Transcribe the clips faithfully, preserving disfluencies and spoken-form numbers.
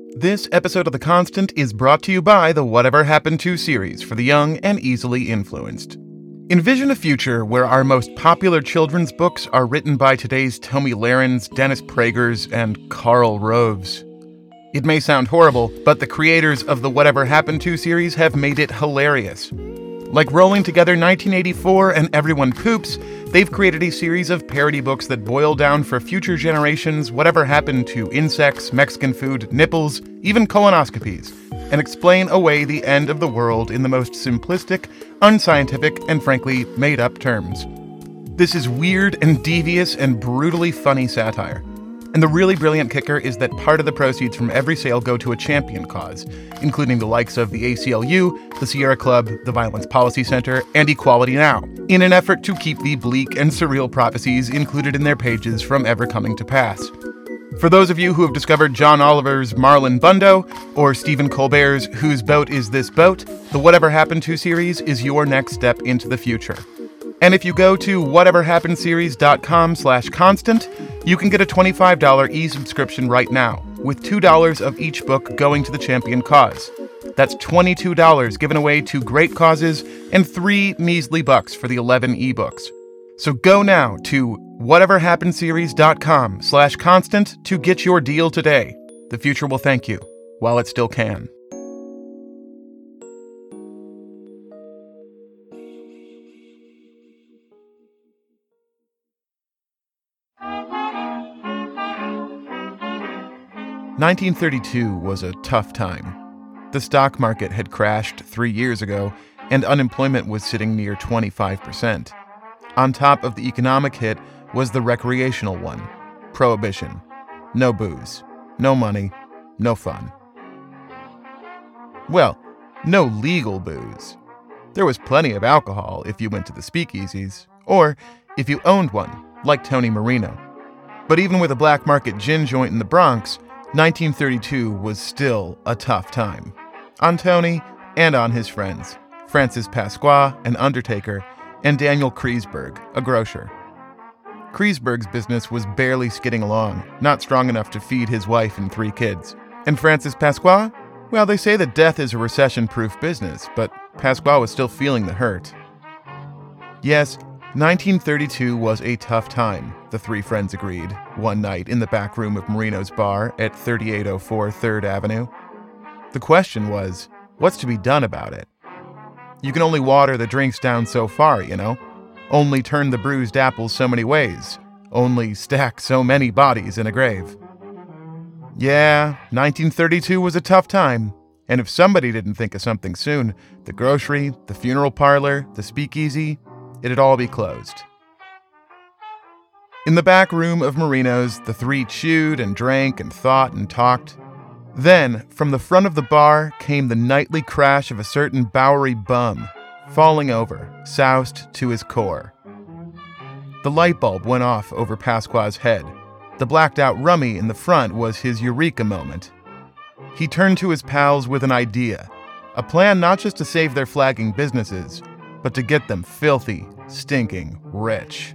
This episode of The Constant is brought to you by the Whatever Happened To series for the young and easily influenced. Envision a future where our most popular children's books are written by today's Tomi Lahrens, Dennis Pragers, and Karl Roves. It may sound horrible, but the creators of the Whatever Happened To series have made it hilarious. Like rolling together nineteen eighty-four and Everyone Poops, they've created a series of parody books that boil down for future generations whatever happened to insects, Mexican food, nipples, even colonoscopies, and explain away the end of the world in the most simplistic, unscientific, and frankly, made-up terms. This is weird and devious and brutally funny satire. And the really brilliant kicker is that part of the proceeds from every sale go to a champion cause, including the likes of the A C L U, the Sierra Club, the Violence Policy Center, and Equality Now, in an effort to keep the bleak and surreal prophecies included in their pages from ever coming to pass. For those of you who have discovered John Oliver's Marlon Bundo, or Stephen Colbert's Whose Boat Is This Boat?, the Whatever Happened To series is your next step into the future. And if you go to whateverhappenedseries.com slash constant, you can get a twenty-five dollars e-subscription right now, with two dollars of each book going to the champion cause. That's twenty-two dollars given away to great causes and three measly bucks for the eleven ebooks. So go now to whateverhappenedseries.com slash constant to get your deal today. The future will thank you, while it still can. nineteen thirty-two was a tough time. The stock market had crashed three years ago, and unemployment was sitting near twenty-five percent. On top of the economic hit was the recreational one: prohibition. No booze, no money, no fun. Well, no legal booze. There was plenty of alcohol if you went to the speakeasies, or if you owned one, like Tony Marino. But even with a black market gin joint in the Bronx, nineteen thirty-two was still a tough time. On Tony and on his friends, Francis Pasqua, an undertaker, and Daniel Kreisberg, a grocer. Kreisberg's business was barely skidding along, not strong enough to feed his wife and three kids. And Francis Pasqua? Well, they say that death is a recession-proof business, but Pasqua was still feeling the hurt. Yes, nineteen thirty-two was a tough time, the three friends agreed, one night in the back room of Marino's bar at thirty-eight oh four third Avenue. The question was, what's to be done about it? You can only water the drinks down so far, you know? Only turn the bruised apples so many ways. Only stack so many bodies in a grave. Yeah, nineteen thirty-two was a tough time. And if somebody didn't think of something soon, the grocery, the funeral parlor, the speakeasy, it'd all be closed. In the back room of Marino's, the three chewed and drank and thought and talked. Then, from the front of the bar, came the nightly crash of a certain Bowery bum, falling over, soused to his core. The light bulb went off over Pasqua's head. The blacked-out rummy in the front was his eureka moment. He turned to his pals with an idea, a plan not just to save their flagging businesses, but to get them filthy, stinking rich.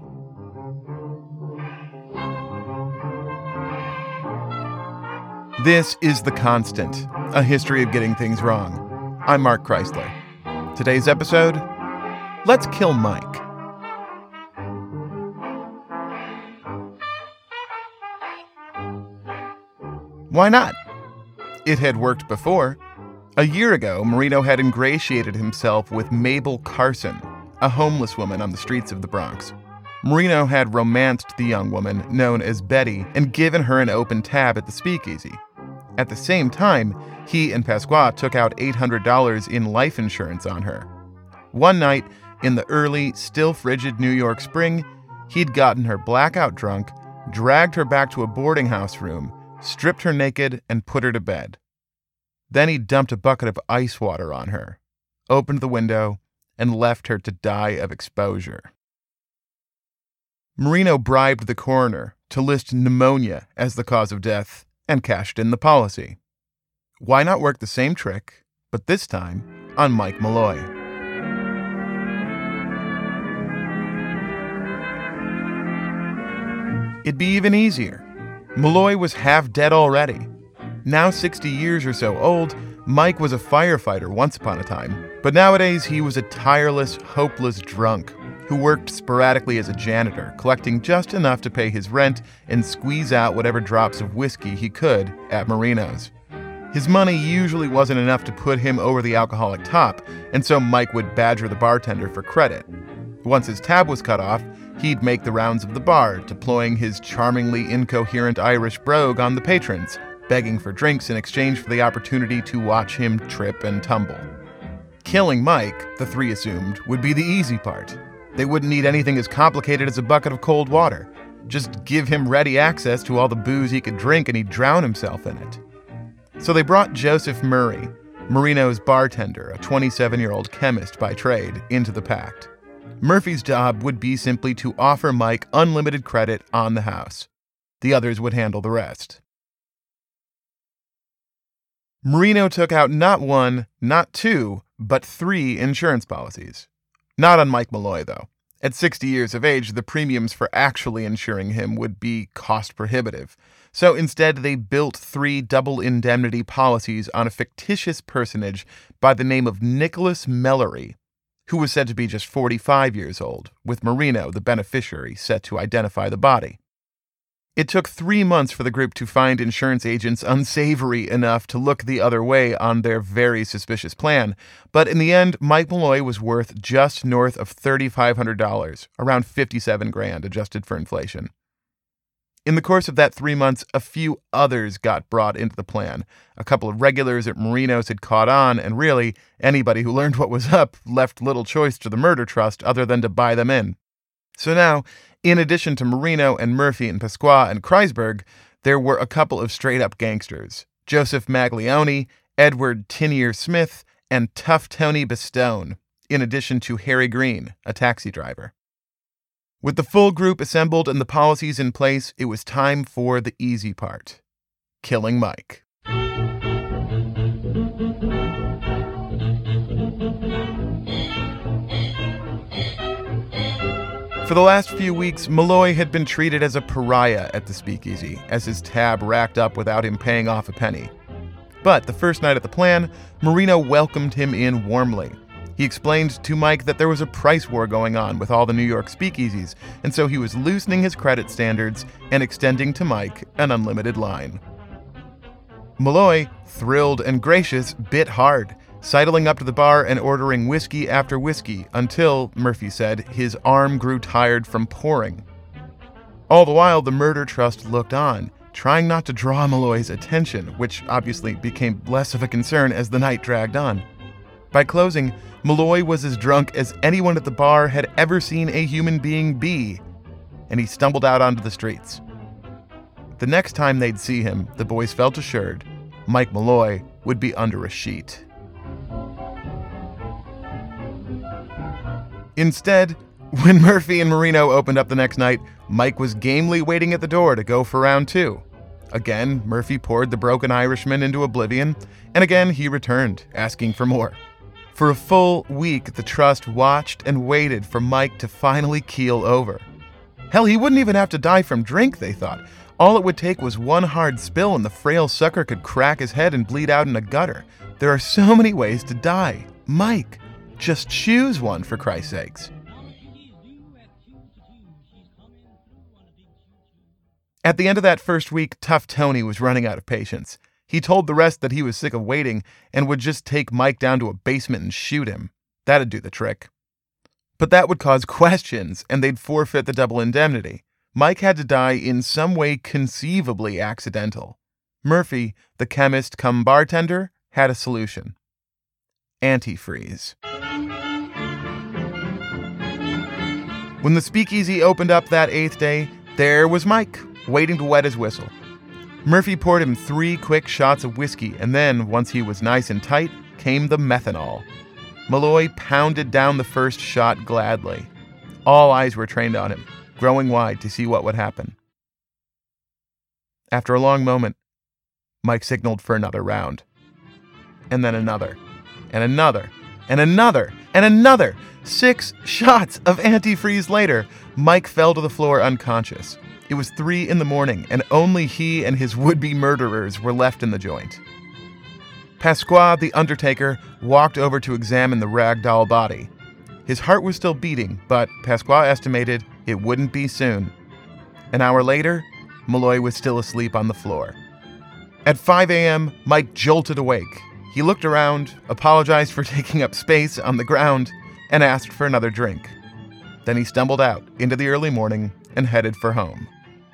This is The Constant, a history of getting things wrong. I'm Mark Chrysler. Today's episode, let's kill Mike. Why not? It had worked before. A year ago, Marino had ingratiated himself with Mabel Carson, a homeless woman on the streets of the Bronx. Marino had romanced the young woman, known as Betty, and given her an open tab at the speakeasy. At the same time, he and Pasqua took out eight hundred dollars in life insurance on her. One night, in the early, still frigid New York spring, he'd gotten her blackout drunk, dragged her back to a boarding house room, stripped her naked, and put her to bed. Then he dumped a bucket of ice water on her, opened the window, and left her to die of exposure. Marino bribed the coroner to list pneumonia as the cause of death and cashed in the policy. Why not work the same trick, but this time on Mike Malloy? It'd be even easier. Malloy was half dead already. Now sixty years or so old, Mike was a firefighter once upon a time, but nowadays he was a tireless, hopeless drunk who worked sporadically as a janitor, collecting just enough to pay his rent and squeeze out whatever drops of whiskey he could at Marino's. His money usually wasn't enough to put him over the alcoholic top, and so Mike would badger the bartender for credit. Once his tab was cut off, he'd make the rounds of the bar, deploying his charmingly incoherent Irish brogue on the patrons, begging for drinks in exchange for the opportunity to watch him trip and tumble. Killing Mike, the three assumed, would be the easy part. They wouldn't need anything as complicated as a bucket of cold water. Just give him ready access to all the booze he could drink and he'd drown himself in it. So they brought Joseph Murray, Marino's bartender, a twenty-seven-year-old chemist by trade, into the pact. Murphy's job would be simply to offer Mike unlimited credit on the house. The others would handle the rest. Marino took out not one, not two, but three insurance policies. Not on Mike Malloy, though. At sixty years of age, the premiums for actually insuring him would be cost prohibitive. So instead, they built three double indemnity policies on a fictitious personage by the name of Nicholas Mellery, who was said to be just forty-five years old, with Marino, the beneficiary, set to identify the body. It took three months for the group to find insurance agents unsavory enough to look the other way on their very suspicious plan, but in the end, Mike Malloy was worth just north of three thousand five hundred dollars, around fifty-seven grand adjusted for inflation. In the course of that three months, a few others got brought into the plan. A couple of regulars at Marino's had caught on, and really, anybody who learned what was up left little choice to the murder trust other than to buy them in. So now, in addition to Marino and Murphy and Pasqua and Kreisberg, there were a couple of straight-up gangsters, Joseph Maglione, Edward Tinier Smith, and Tough Tony Bastone, in addition to Harry Green, a taxi driver. With the full group assembled and the policies in place, it was time for the easy part: killing Mike. For the last few weeks, Malloy had been treated as a pariah at the Speakeasy, as his tab racked up without him paying off a penny. But the first night at the plan, Marino welcomed him in warmly. He explained to Mike that there was a price war going on with all the New York speakeasies, and so he was loosening his credit standards and extending to Mike an unlimited line. Malloy, thrilled and gracious, bit hard, sidling up to the bar and ordering whiskey after whiskey until, Murphy said, his arm grew tired from pouring. All the while, the murder trust looked on, trying not to draw Malloy's attention, which obviously became less of a concern as the night dragged on. By closing, Malloy was as drunk as anyone at the bar had ever seen a human being be, and he stumbled out onto the streets. The next time they'd see him, the boys felt assured, Mike Malloy would be under a sheet. Instead, when Murphy and Marino opened up the next night, Mike was gamely waiting at the door to go for round two. Again, Murphy poured the broken Irishman into oblivion, and again he returned, asking for more. For a full week, the trust watched and waited for Mike to finally keel over. Hell, he wouldn't even have to die from drink, they thought. All it would take was one hard spill and the frail sucker could crack his head and bleed out in a gutter. There are so many ways to die. Mike, just choose one, for Christ's sakes. At the end of that first week, Tough Tony was running out of patience. He told the rest that he was sick of waiting and would just take Mike down to a basement and shoot him. That'd do the trick. But that would cause questions, and they'd forfeit the double indemnity. Mike had to die in some way conceivably accidental. Murphy, the chemist cum bartender, had a solution. Antifreeze. When the Speakeasy opened up that eighth day, there was Mike, waiting to wet his whistle. Murphy poured him three quick shots of whiskey, and then, once he was nice and tight, came the methanol. Malloy pounded down the first shot gladly. All eyes were trained on him, growing wide to see what would happen. After a long moment, Mike signaled for another round. And then another, and another, and another, and another. Six shots of antifreeze later, Mike fell to the floor unconscious. It It was three in the morning, and only he and his would-be murderers were left in the joint. Pasqua, the undertaker, walked over to examine the ragdoll body. His heart was still beating, but Pasqua estimated it wouldn't be soon. An hour later, Malloy was still asleep on the floor. At five a.m., Mike jolted awake. He looked around, apologized for taking up space on the ground, and asked for another drink. Then he stumbled out into the early morning and headed for home.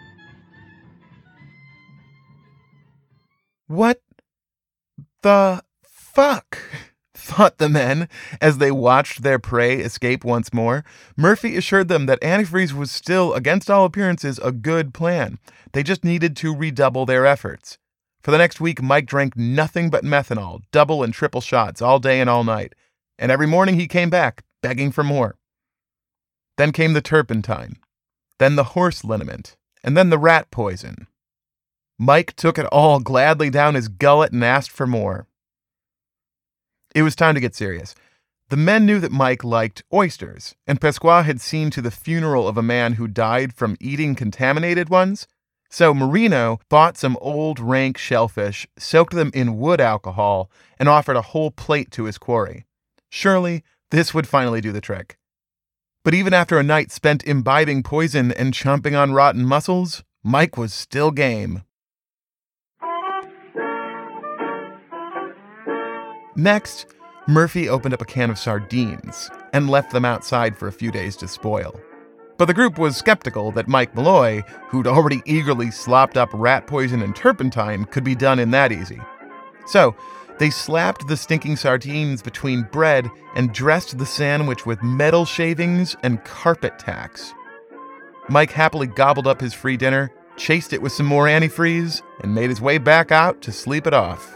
What the fuck? Thought the men as they watched their prey escape once more. Murphy assured them that antifreeze was still, against all appearances, a good plan. They just needed to redouble their efforts. For the next week, Mike drank nothing but methanol, double and triple shots, all day and all night. And every morning he came back, begging for more. Then came the turpentine, then the horse liniment, and then the rat poison. Mike took it all gladly down his gullet and asked for more. It was time to get serious. The men knew that Mike liked oysters, and Pasqua had seen to the funeral of a man who died from eating contaminated ones. So Marino bought some old rank shellfish, soaked them in wood alcohol, and offered a whole plate to his quarry. Surely, this would finally do the trick. But even after a night spent imbibing poison and chomping on rotten mussels, Mike was still game. Next, Murphy opened up a can of sardines and left them outside for a few days to spoil. But the group was skeptical that Mike Malloy, who'd already eagerly slopped up rat poison and turpentine, could be done in that easy. So, they slapped the stinking sardines between bread and dressed the sandwich with metal shavings and carpet tacks. Mike happily gobbled up his free dinner, chased it with some more antifreeze, and made his way back out to sleep it off.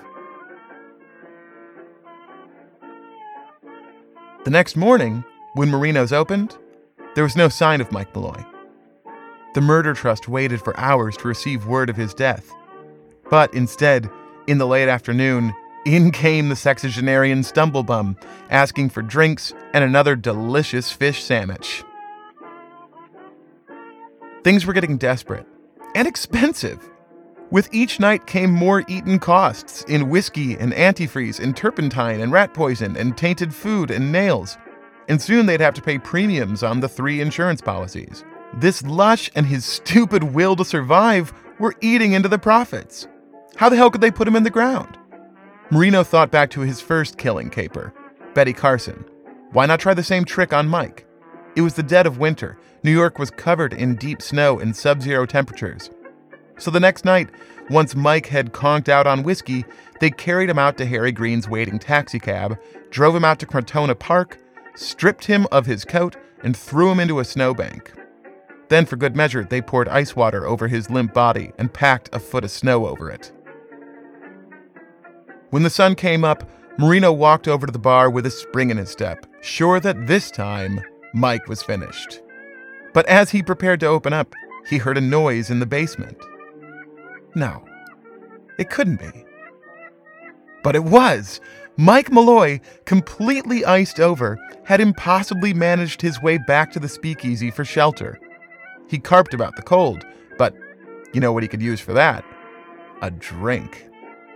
The next morning, when Marino's opened, there was no sign of Mike Malloy. The murder trust waited for hours to receive word of his death. But instead, in the late afternoon, in came the sexagenarian stumblebum, asking for drinks and another delicious fish sandwich. Things were getting desperate and expensive. With each night came more eaten costs in whiskey and antifreeze and turpentine and rat poison and tainted food and nails. And soon they'd have to pay premiums on the three insurance policies. This lush and his stupid will to survive were eating into the profits. How the hell could they put him in the ground? Marino thought back to his first killing caper, Betty Carson. Why not try the same trick on Mike? It was the dead of winter. New York was covered in deep snow and sub-zero temperatures. So the next night, once Mike had conked out on whiskey, they carried him out to Harry Green's waiting taxicab, drove him out to Crotona Park, stripped him of his coat, and threw him into a snowbank. Then, for good measure, they poured ice water over his limp body and packed a foot of snow over it. When the sun came up, Marino walked over to the bar with a spring in his step, sure that this time, Mike was finished. But as he prepared to open up, he heard a noise in the basement. No, it couldn't be. But it was! Mike Malloy, completely iced over, had impossibly managed his way back to the speakeasy for shelter. He carped about the cold, but you know what he could use for that? A drink.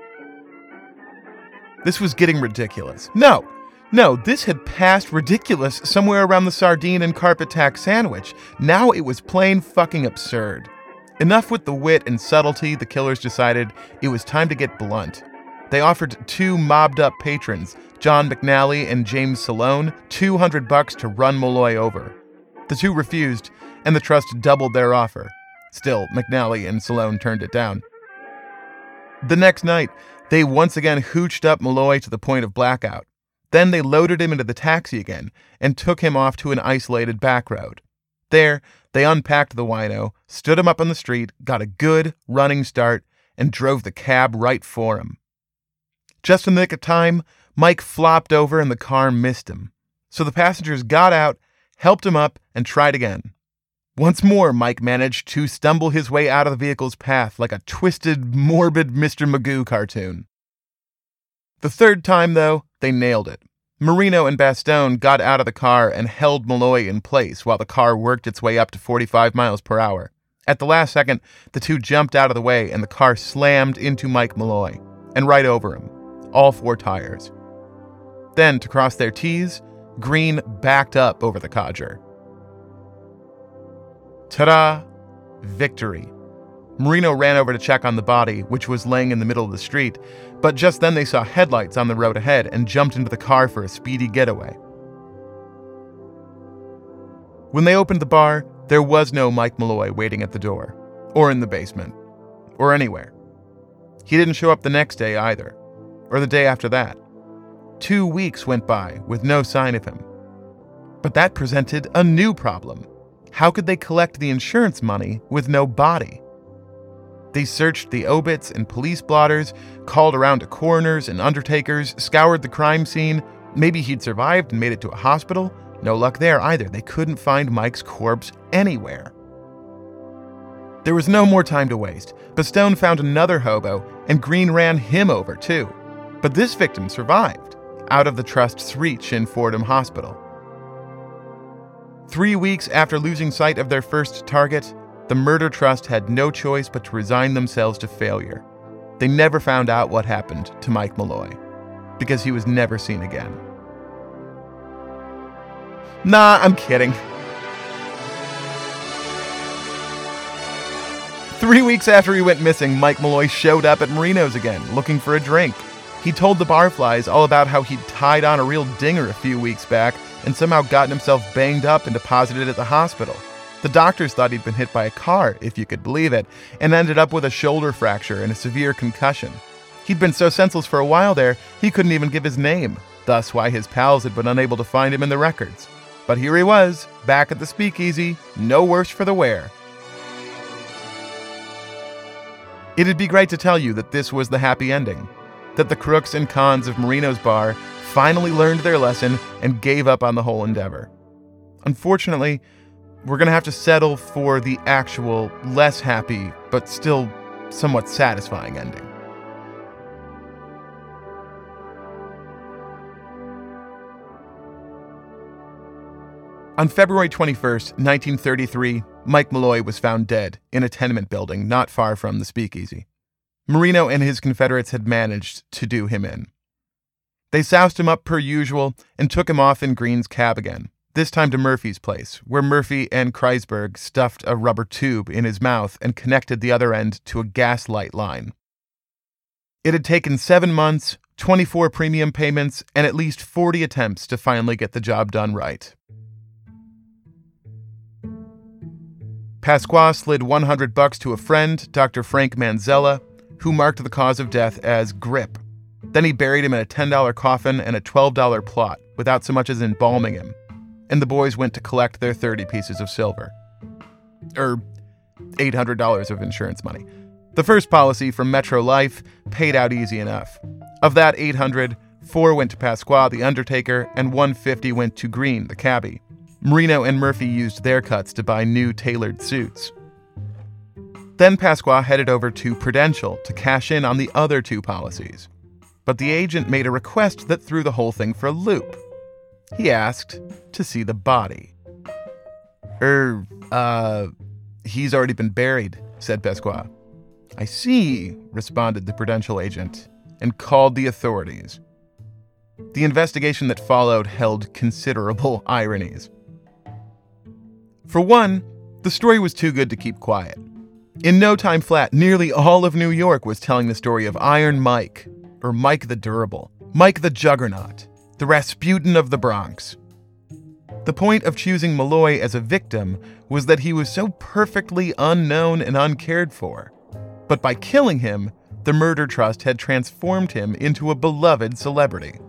This was getting ridiculous. No, no, this had passed ridiculous somewhere around the sardine and carpet tack sandwich. Now it was plain fucking absurd. Enough with the wit and subtlety, the killers decided it was time to get blunt. They offered two mobbed-up patrons, John McNally and James Salone, two hundred bucks to run Malloy over. The two refused, and the trust doubled their offer. Still, McNally and Salone turned it down. The next night, they once again hooched up Malloy to the point of blackout. Then they loaded him into the taxi again and took him off to an isolated back road. There, they unpacked the wino, stood him up on the street, got a good running start, and drove the cab right for him. Just in the nick of time, Mike flopped over and the car missed him. So the passengers got out, helped him up, and tried again. Once more, Mike managed to stumble his way out of the vehicle's path like a twisted, morbid Mister Magoo cartoon. The third time, though, they nailed it. Marino and Bastone got out of the car and held Malloy in place while the car worked its way up to forty-five miles per hour. At the last second, the two jumped out of the way and the car slammed into Mike Malloy, and right over him, all four tires. Then, to cross their T's, Green backed up over the codger. Ta-da! Victory. Marino ran over to check on the body, which was laying in the middle of the street, but just then they saw headlights on the road ahead and jumped into the car for a speedy getaway. When they opened the bar, there was no Mike Malloy waiting at the door, or in the basement, or anywhere. He didn't show up the next day either, or the day after that. Two weeks went by with no sign of him. But that presented a new problem. How could they collect the insurance money with no body? They searched the obits and police blotters, called around to coroners and undertakers, scoured the crime scene. Maybe he'd survived and made it to a hospital. No luck there either. They couldn't find Mike's corpse anywhere. There was no more time to waste. Bastone found another hobo, and Green ran him over too. But this victim survived, out of the Trust's reach in Fordham Hospital. Three weeks after losing sight of their first target, the Murder Trust had no choice but to resign themselves to failure. They never found out what happened to Mike Malloy, because he was never seen again. Nah, I'm kidding. Three weeks after he went missing, Mike Malloy showed up at Marino's again, looking for a drink. He told the barflies all about how he'd tied on a real dinger a few weeks back and somehow gotten himself banged up and deposited at the hospital. The doctors thought he'd been hit by a car, if you could believe it, and ended up with a shoulder fracture and a severe concussion. He'd been so senseless for a while there, he couldn't even give his name, thus why his pals had been unable to find him in the records. But here he was, back at the speakeasy, no worse for the wear. It'd be great to tell you that this was the happy ending, that the crooks and cons of Marino's bar finally learned their lesson and gave up on the whole endeavor. Unfortunately, we're going to have to settle for the actual, less happy, but still somewhat satisfying ending. On February twenty-first, nineteen thirty-three, Mike Malloy was found dead in a tenement building not far from the speakeasy. Marino and his Confederates had managed to do him in. They soused him up per usual and took him off in Green's cab again, this time to Murphy's place, where Murphy and Kreisberg stuffed a rubber tube in his mouth and connected the other end to a gas light line. It had taken seven months, twenty-four premium payments, and at least forty attempts to finally get the job done right. Pasqua slid one hundred bucks to a friend, Doctor Frank Manzella, who marked the cause of death as grip. Then he buried him in a ten dollar coffin and a twelve dollar plot, without so much as embalming him. And the boys went to collect their thirty pieces of silver. Er, eight hundred dollars of insurance money. The first policy from Metro Life paid out easy enough. Of that eight hundred, four went to Pasqua, the undertaker, and one hundred fifty went to Green, the cabbie. Marino and Murphy used their cuts to buy new tailored suits. Then Pasqua headed over to Prudential to cash in on the other two policies. But the agent made a request that threw the whole thing for a loop. He asked to see the body. Er, uh, he's already been buried, said Pasqua. I see, responded the Prudential agent, and called the authorities. The investigation that followed held considerable ironies. For one, the story was too good to keep quiet. In no time flat, nearly all of New York was telling the story of Iron Mike, or Mike the Durable, Mike the Juggernaut, the Rasputin of the Bronx. The point of choosing Malloy as a victim was that he was so perfectly unknown and uncared for. But by killing him, the Murder Trust had transformed him into a beloved celebrity.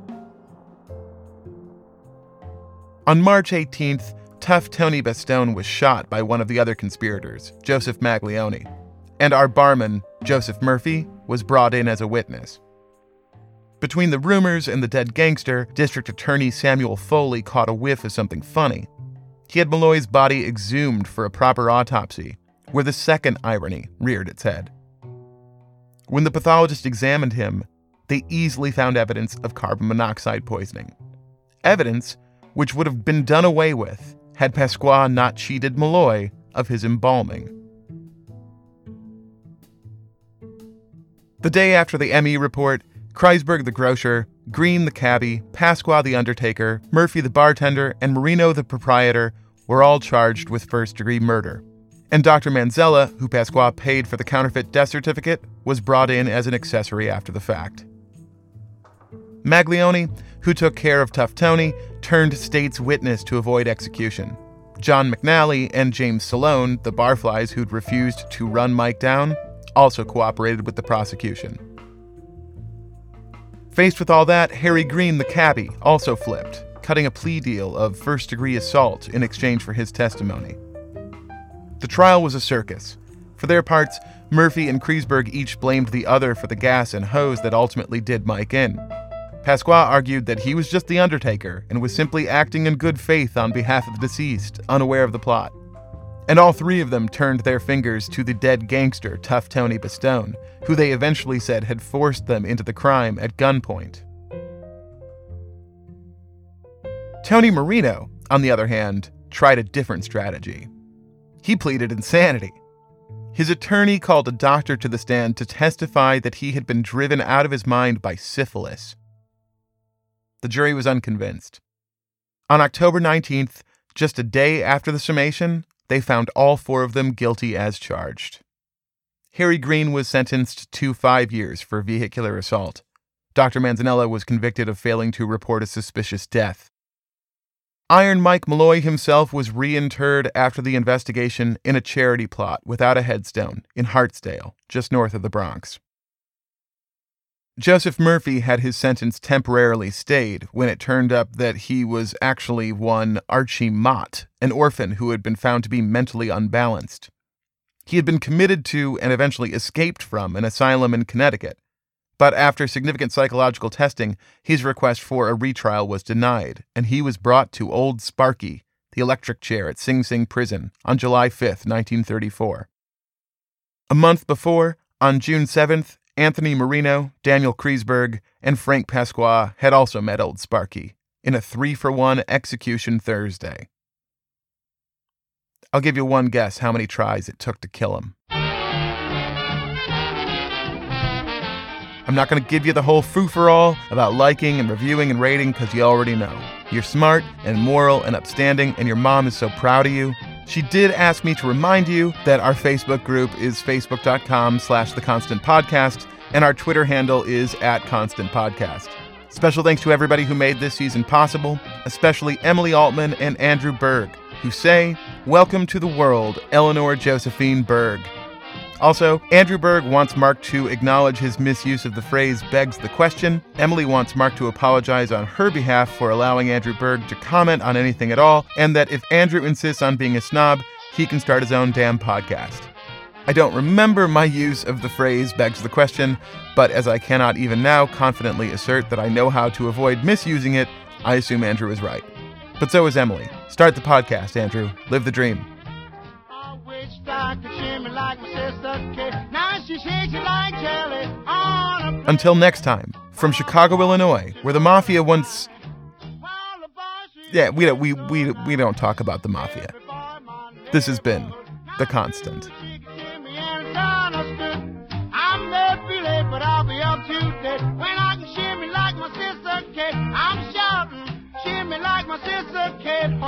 On March eighteenth, tough Tony Bastone was shot by one of the other conspirators, Joseph Maglione, and our barman, Joseph Murphy, was brought in as a witness. Between the rumors and the dead gangster, District Attorney Samuel Foley caught a whiff of something funny. He had Malloy's body exhumed for a proper autopsy, where the second irony reared its head. When the pathologist examined him, they easily found evidence of carbon monoxide poisoning. Evidence which would have been done away with had Pasqua not cheated Malloy of his embalming. The day after the M E report, Kreisberg the grocer, Green the cabbie, Pasqua the undertaker, Murphy the bartender, and Marino the proprietor were all charged with first-degree murder. And Doctor Manzella, who Pasqua paid for the counterfeit death certificate, was brought in as an accessory after the fact. Maglione, who took care of Tough Tony, turned state's witness to avoid execution. John McNally and James Salone, the barflies who'd refused to run Mike down, also cooperated with the prosecution. Faced with all that, Harry Green, the cabbie, also flipped, cutting a plea deal of first-degree assault in exchange for his testimony. The trial was a circus. For their parts, Murphy and Kreisberg each blamed the other for the gas and hose that ultimately did Mike in. Pasqua argued that he was just the undertaker and was simply acting in good faith on behalf of the deceased, unaware of the plot. And all three of them turned their fingers to the dead gangster, Tough Tony Bastone, who they eventually said had forced them into the crime at gunpoint. Tony Marino, on the other hand, tried a different strategy. He pleaded insanity. His attorney called a doctor to the stand to testify that he had been driven out of his mind by syphilis. The jury was unconvinced. On October nineteenth, just a day after the summation, they found all four of them guilty as charged. Harry Green was sentenced to five years for vehicular assault. Doctor Manzanella was convicted of failing to report a suspicious death. Iron Mike Malloy himself was reinterred after the investigation in a charity plot without a headstone in Hartsdale, just north of the Bronx. Joseph Murphy had his sentence temporarily stayed when it turned up that he was actually one Archie Mott, an orphan who had been found to be mentally unbalanced. He had been committed to and eventually escaped from an asylum in Connecticut, but after significant psychological testing, his request for a retrial was denied, and he was brought to Old Sparky, the electric chair at Sing Sing Prison, on July fifth, nineteen thirty-four. A month before, on June seventh, Anthony Marino, Daniel Kreisberg, and Frank Pasqua had also met Old Sparky in a three-for-one execution Thursday. I'll give you one guess how many tries it took to kill him. I'm not going to give you the whole frou-for-all about liking and reviewing and rating because you already know. You're smart and moral and upstanding, and your mom is so proud of you. She did ask me to remind you that our Facebook group is facebook.com slash The Constant Podcast, and our Twitter handle is at Constant Podcast. Special thanks to everybody who made this season possible, especially Emily Altman and Andrew Berg, who say, "Welcome to the world, Eleanor Josephine Berg." Also, Andrew Berg wants Mark to acknowledge his misuse of the phrase begs the question. Emily wants Mark to apologize on her behalf for allowing Andrew Berg to comment on anything at all, and that if Andrew insists on being a snob, he can start his own damn podcast. I don't remember my use of the phrase begs the question, but as I cannot even now confidently assert that I know how to avoid misusing it, I assume Andrew is right. But so is Emily. Start the podcast, Andrew. Live the dream. Until next time, from Chicago, Illinois, where the mafia once... Yeah, we don't, we, we, we don't talk about the mafia. This has been The Constant. I'm not feeling, but I'll be up to date. When I can shimmy like my sister Kate, I'm shouting, shimmy like my sister Kate.